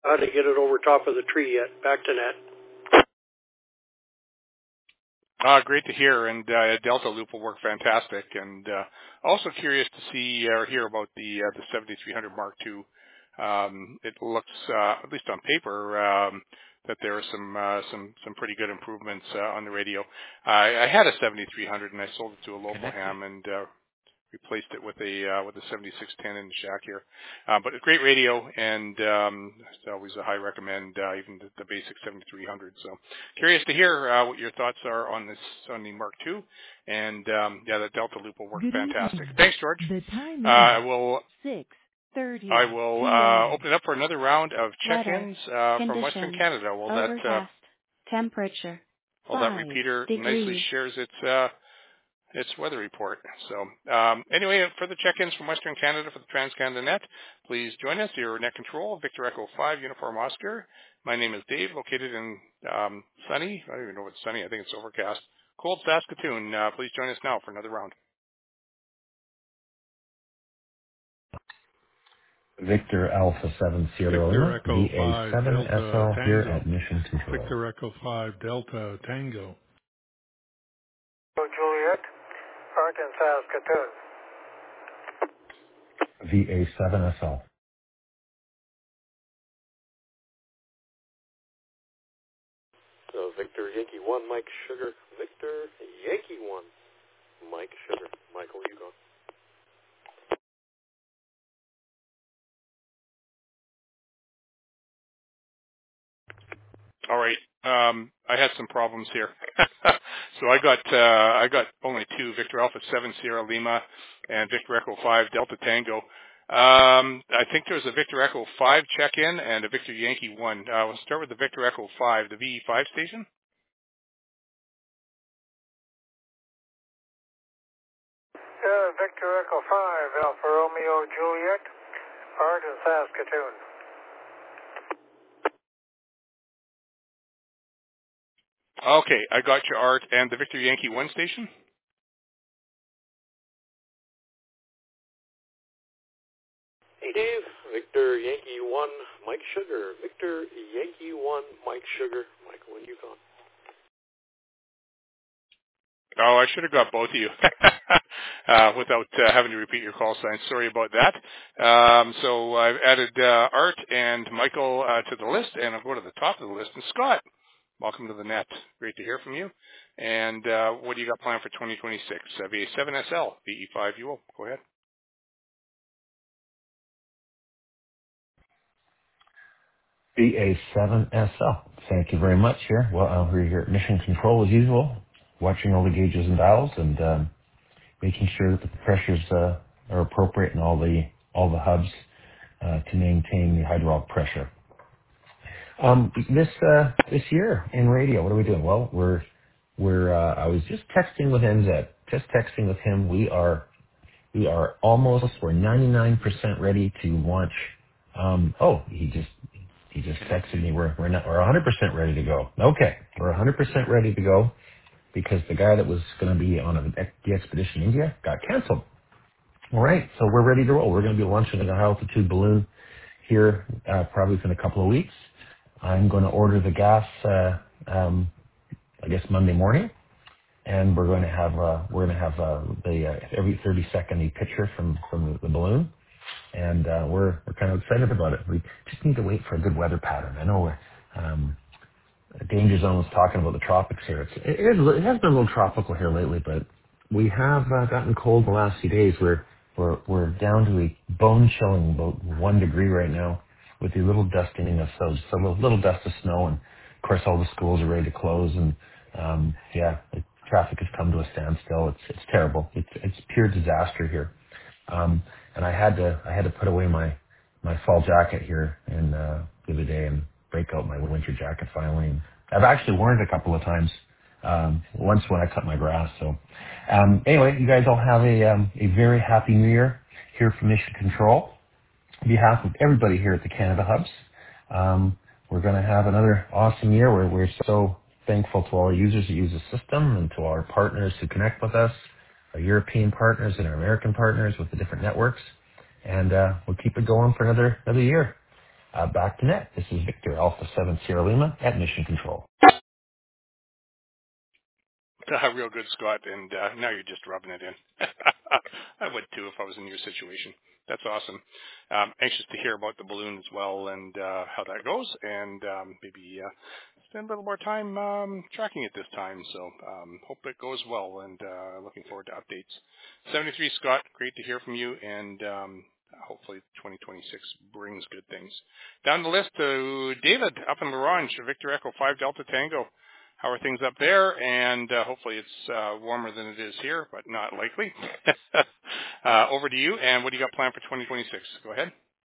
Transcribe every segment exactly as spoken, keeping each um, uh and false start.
How to get it over top of the tree yet. Back to net. Uh, great to hear, and uh, Delta Loop will work fantastic. And uh, also curious to see or hear about the uh, the seventy-three hundred Mark two. Um, it looks, uh, at least on paper, um, that there are some uh, some some pretty good improvements uh, on the radio. I, I had a seventy-three hundred and I sold it to a local Connected. ham and uh, replaced it with a uh, with a seventy-six ten in the shack here. Uh, but a great radio, and um, it's always a high recommend, uh, even the, the basic seventy-three hundred. So curious to hear uh, what your thoughts are on this on the Mark two, and um, yeah, the Delta Loop will work Good fantastic. evening. Thanks, George. The time Uh, I is will six thirty. I will uh, open it up for another round of check-ins uh, from Western Conditions. Canada. Will that uh, Overcast. Temperature. well that five repeater nicely degrees. shares its uh, its weather report. So um, anyway, for the check-ins from Western Canada for the TransCanada Net, please join us. Your net control, Victor Echo five, Uniform Oscar. My name is Dave, located in um, sunny, I don't even know if it's sunny, I think it's overcast, cold Saskatoon. Uh, please join us now for another round. Victor Alpha seven Sierra Victor Lima, Echo V A five seven S Delta L here Tango. at Mission Control. Victor Echo five Delta Tango. Juliet, Art in Saskatoon. V A seven S L. So Victor Yankee one, Mike Sugar. Victor Yankee one, Mike Sugar. Michael, you go. All right. Um, I had some problems here. so I got uh, I got only two, Victor Alpha seven Sierra Lima and Victor Echo five Delta Tango. Um, I think there's a Victor Echo five check-in and a Victor Yankee one. Uh, we'll start with the Victor Echo five, the V E five station. Uh, Victor Echo five, Alpha Romeo Juliet, Art in Saskatoon. Okay, I got your Art and the Victor Yankee one station. Hey Dave, Victor Yankee one, Mike Sugar. Victor Yankee one, Mike Sugar. Michael, when you gone? Oh, I should have got both of you uh, without uh, having to repeat your call sign. Sorry about that. Um, so I've added uh, Art and Michael uh, to the list, and I'll go to the top of the list. And Scott, welcome to the net. Great to hear from you. And uh, what do you got planned for twenty twenty-six? Uh, V A seven S L, V E five U O. Go ahead. V A seven S L. Thank you very much here. Well, uh, we're here at Mission Control as usual, watching all the gauges and dials and um, making sure that the pressures uh, are appropriate in all the all the hubs uh, to maintain the hydraulic pressure. Um, this uh, this year in radio, what are we doing? Well, we're we're. Uh, I was just texting with M Z, just texting with him. We are we are almost. We're ninety-nine percent ready to launch. Um, oh, he just he just texted me. We're we're not, we're one hundred percent ready to go. Okay, we're one hundred percent ready to go because the guy that was going to be on a, the expedition in India got canceled. All right, so we're ready to roll. We're going to be launching a high altitude balloon here uh, probably within a couple of weeks. I'm going to order the gas, uh, um, I guess Monday morning, and we're going to have uh, we're going to have uh, the uh, every thirty second a picture from from the, the balloon, and uh, we're we're kind of excited about it. We just need to wait for a good weather pattern. I know we're, um, Danger Zone was talking about the tropics here. It's, it, is, it has been a little tropical here lately, but we have uh, gotten cold the last few days. We're we're we're down to a bone chilling about one degree right now, with a little dusting of so so a little, little dust of snow, and of course all the schools are ready to close, and um, yeah, the traffic has come to a standstill. It's it's terrible. It's it's pure disaster here, um, and I had to I had to put away my my fall jacket here in uh, the other day and break out my winter jacket finally. And I've actually worn it a couple of times. Um, once when I cut my grass. So um, anyway, you guys all have a um, a very happy New Year here from Mission Control. On behalf of everybody here at the Canada Hubs, um, we're going to have another awesome year. We're, we're so thankful to all our users who use the system and to our partners who connect with us, our European partners and our American partners with the different networks. And uh, we'll keep it going for another another year. Uh, back to net. This is Victor, Alpha seven Sierra Lima at Mission Control. Uh, real good, Scott, and uh, now you're just rubbing it in. I would too if I was in your situation. That's awesome. Um, anxious to hear about the balloon as well and uh, how that goes, and um, maybe uh, spend a little more time um, tracking it this time. So um, hope it goes well, and uh, looking forward to updates. seventy-three, Scott, great to hear from you, and um, hopefully twenty twenty-six brings good things. Down the list to David up in Larange, Victor Echo five Delta Tango. How are things up there? And uh, hopefully it's uh, warmer than it is here, but not likely. uh, over to you. And what do you got planned for twenty twenty-six? Go ahead.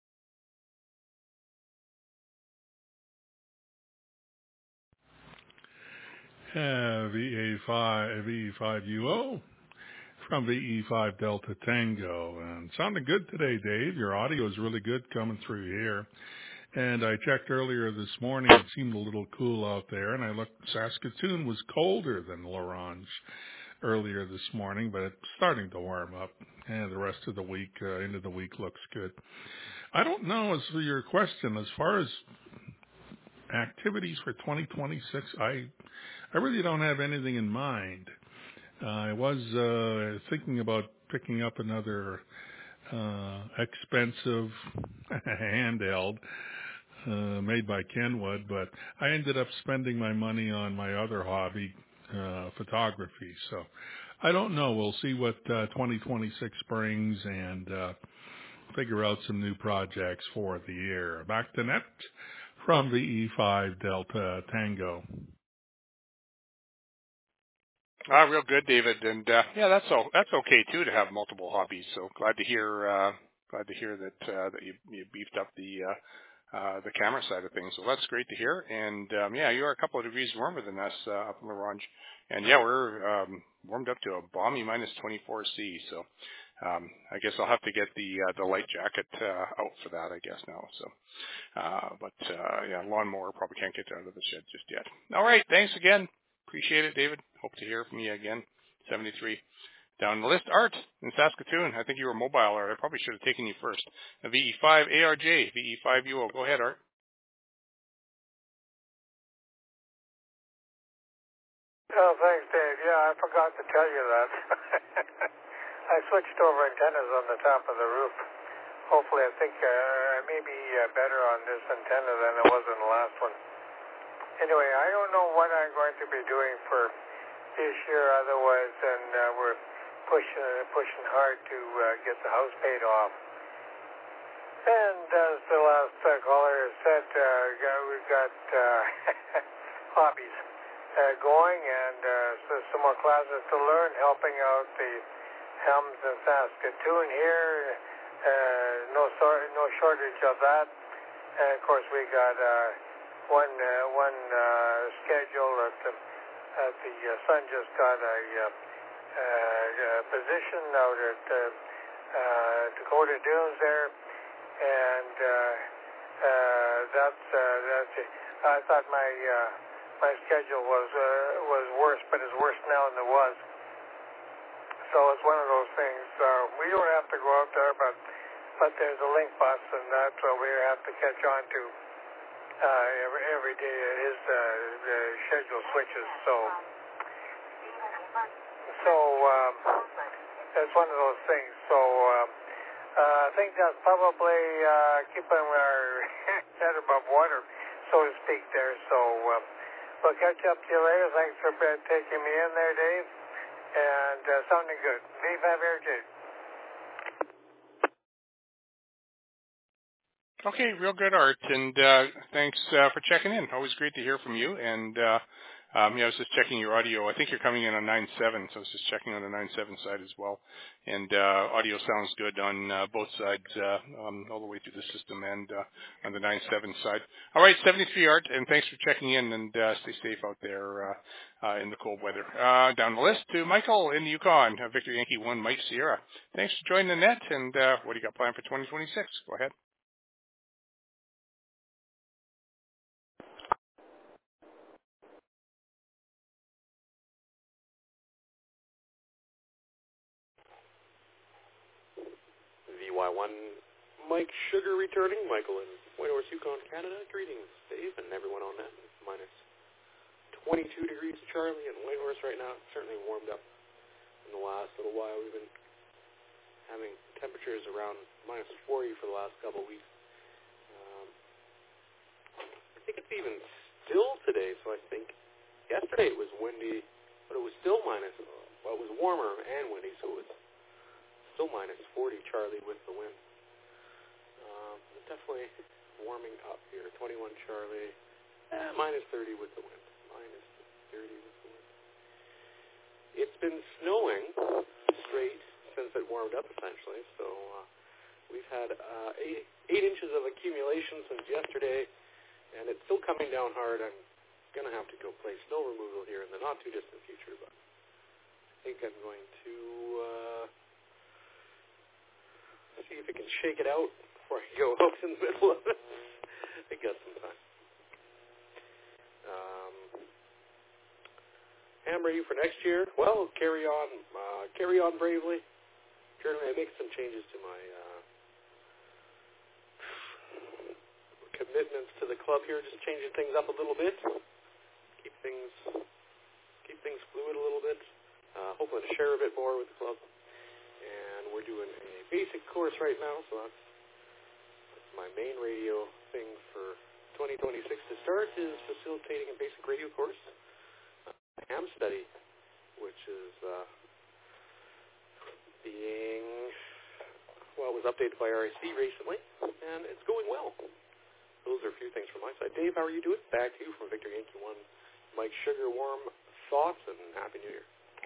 Uh, V E five, V E five U O from V E five Delta Tango. And sounding good today, Dave. Your audio is really good coming through here. And I checked earlier this morning. It seemed a little cool out there. And I looked, Saskatoon was colder than Larange earlier this morning, but it's starting to warm up. And the rest of the week, uh, into the week looks good. I don't know, as for your question, as far as activities for twenty twenty-six, I I really don't have anything in mind. Uh, I was uh, thinking about picking up another uh, expensive handheld uh, made by Kenwood, but I ended up spending my money on my other hobby, uh, photography. So I don't know. We'll see what uh, twenty twenty-six brings and uh, figure out some new projects for the year. Back to net from the E five Delta Tango. Uh, real good, David. And uh, yeah, that's all, that's okay too to have multiple hobbies. So glad to hear uh, glad to hear that uh, that you, you beefed up the uh, uh, the camera side of things. So that's great to hear. And um, yeah, you are a couple of degrees warmer than us uh, up in Larange. And yeah, we're um, warmed up to a balmy minus twenty-four C. So um, I guess I'll have to get the uh, the light jacket uh, out for that. I guess now. So. Uh, but uh, yeah, lawnmower probably can't get out of the shed just yet. All right, thanks again. Appreciate it, David. Hope to hear from you again. seventy-three. Down the list, Art in Saskatoon. I think you were mobile, Art. I probably should have taken you first. V E five A R J, V E five U O. Go ahead, Art. Oh, thanks, Dave. Yeah, I forgot to tell you that. I switched over antennas on the top of the roof. Hopefully, I think uh, I may be uh, better on this antenna than it was in the last one. Anyway, I don't know what I'm going to be doing for this year otherwise, and uh, we're pushing pushing hard to uh, get the house paid off. And as the last uh, caller said, uh, we've got uh, hobbies uh, going and uh, so some more classes to learn, helping out the Helms in Saskatoon here. Uh, no, sor- no shortage of that. And of course, we got uh, one uh, one uh, schedule that the, that the uh, son just got a uh, uh, position out at uh, uh, Dakota Dunes there, and uh, uh, that's uh, that's. It. I thought my uh, my schedule was uh, was worse, but it's worse now than it was. So it's one of those things. Uh, we don't have to go out there, but but there's a link bus, and that's what we have to catch on to uh, every every day. His uh, the schedule switches, so so um, it's one of those things. So um, uh, I think that's probably uh, keeping our head above water, so to speak. There. So uh, we'll catch up to you later. Thanks for taking me in there, Dave. And uh, sounding good. V five A R J. Okay, real good, Art, and uh, thanks uh, for checking in. Always great to hear from you. And uh, um, yeah, I was just checking your audio. I think you're coming in on nine seven, so I was just checking on the nine seven side as well. And uh, audio sounds good on uh, both sides, uh, um, all the way through the system and uh, on the nine seven side. All right, seventy-three, Art, and thanks for checking in, and uh, stay safe out there uh, uh, in the cold weather. Uh, down the list to Michael in the Yukon, uh, Victor Yankee one, Mike Sierra. Thanks for joining the net, and uh, what do you got planned for twenty twenty-six? Go ahead. V Y one, Mike Sugar returning. Michael in Whitehorse, Yukon, Canada. Greetings, Dave, and everyone on that. Minus twenty-two degrees Charlie and Whitehorse right now. It's certainly warmed up in the last little while. We've been having temperatures around minus forty for the last couple of weeks. Um, I think it's even still today, so I think yesterday it was windy, but it was still minus, well, it was warmer and windy, so it was still minus forty Charlie with the wind. Um, definitely warming up here. twenty-one Charlie, eh, minus thirty with the wind. Minus thirty with the wind. It's been snowing straight since it warmed up, essentially. So uh, we've had uh, eight, eight inches of accumulation since yesterday, and it's still coming down hard. I'm going to have to go play snow removal here in the not-too-distant future, but I think I'm going to uh, see if I can shake it out before I go out in the middle of it. I got some time. Um, ham ready for next year? Well, carry on, uh, carry on bravely. Currently, I make some changes to my uh, commitments to the club here, just changing things up a little bit, keep things keep things fluid a little bit. Uh, hoping to share a bit more with the club, and we're doing a basic course right now, so that's, that's my main radio thing for twenty twenty-six to start is facilitating a basic radio course, uh, ham study, which is. Uh, being, well, it was updated by R I C recently, and it's going well. Those are a few things from my side. Dave, how are you doing? Back to you from Victor Yankee one. Mike Sugar, warm thoughts, and Happy New Year.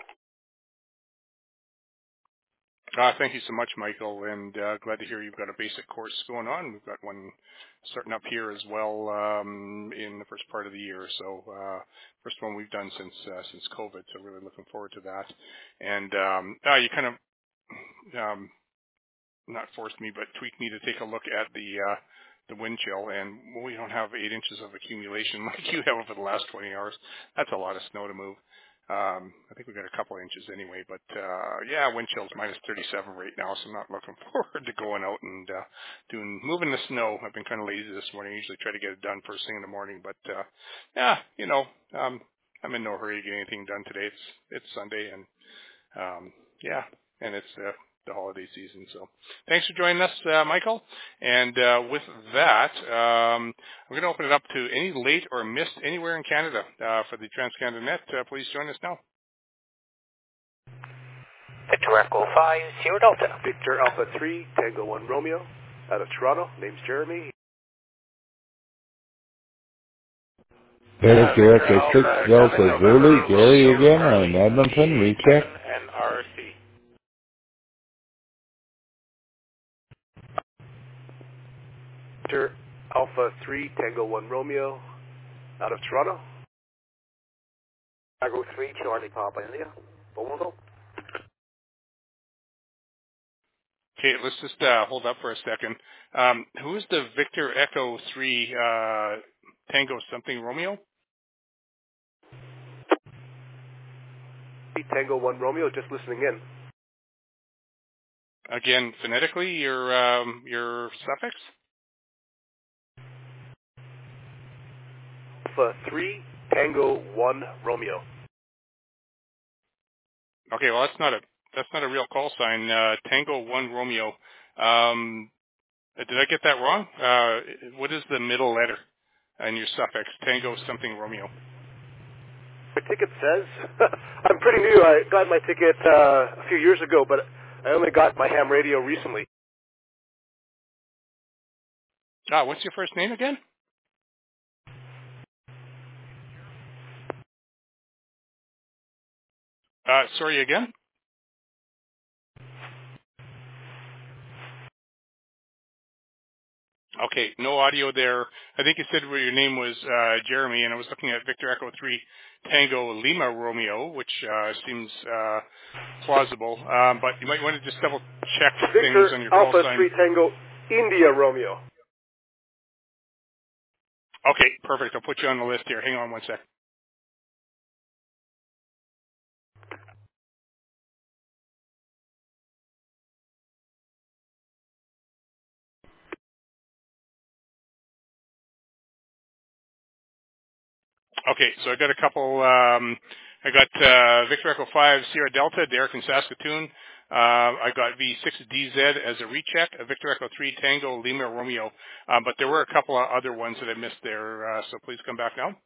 Uh, thank you so much, Michael, and uh, glad to hear you've got a basic course going on. We've got one starting up here as well um, in the first part of the year. So uh, first one we've done since uh, since COVID, so really looking forward to that. And um, uh, you kind of um, not forced me, but tweaked me to take a look at the uh, the wind chill, and we don't have eight inches of accumulation like you have over the last twenty hours. That's a lot of snow to move. Um, I think we got a couple inches anyway, but uh, yeah, wind chill's minus thirty-seven right now, so I'm not looking forward to going out and uh, doing moving the snow. I've been kind of lazy this morning. I usually try to get it done first thing in the morning, but uh, yeah, you know, um, I'm in no hurry to get anything done today. It's it's Sunday, and um, yeah, and it's uh, the holiday season. So thanks for joining us, uh, Michael. And uh, with that, um, I'm going to open it up to any late or missed anywhere in Canada uh, for the TransCanada Net. Uh, please join us now. Victor Echo five, Sierra Delta. Victor Alpha three, Tango one Romeo, out of Toronto. Name's Jeremy. Victor Echo six, Delta Zulu, Gary again on Edmonton, recheck. And R C. Victor Alpha three, Tango one Romeo, out of Toronto. Chicago three, Charlie Papa India. Bowmanville. Okay, let's just uh, hold up for a second. Um, who is the Victor Echo three uh, Tango something Romeo? Tango one Romeo, just listening in. Again, phonetically, your um, your suffix? Alpha three, Tango one Romeo. Okay, well that's not a that's not a real call sign. Uh, Tango one Romeo. Um, did I get that wrong? Uh, what is the middle letter in your suffix? Tango something Romeo. My ticket says, I'm pretty new. I got my ticket uh, a few years ago, but I only got my ham radio recently. Ah, what's your first name again? Uh, sorry again? Okay, no audio there. I think you said where your name was uh, Jeremy, and I was looking at Victor Echo three Tango Lima Romeo, which uh, seems uh, plausible. Um, but you might want to just double check Victor things on your Alpha call sign. three Tango India Romeo. Okay, perfect. I'll put you on the list here. Hang on one sec. Okay, so I got a couple. Um, I got uh, Victor Echo five Sierra Delta, Derek in Saskatoon. Uh, I got V six D Z as a recheck, a Victor Echo three Tango Lima Romeo. Um, but there were a couple of other ones that I missed there, uh, so please come back now.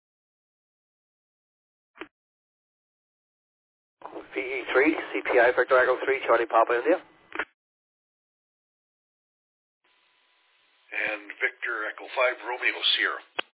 V E three C P I Victor Echo three Charlie Papa India. And Victor Echo five Romeo Sierra.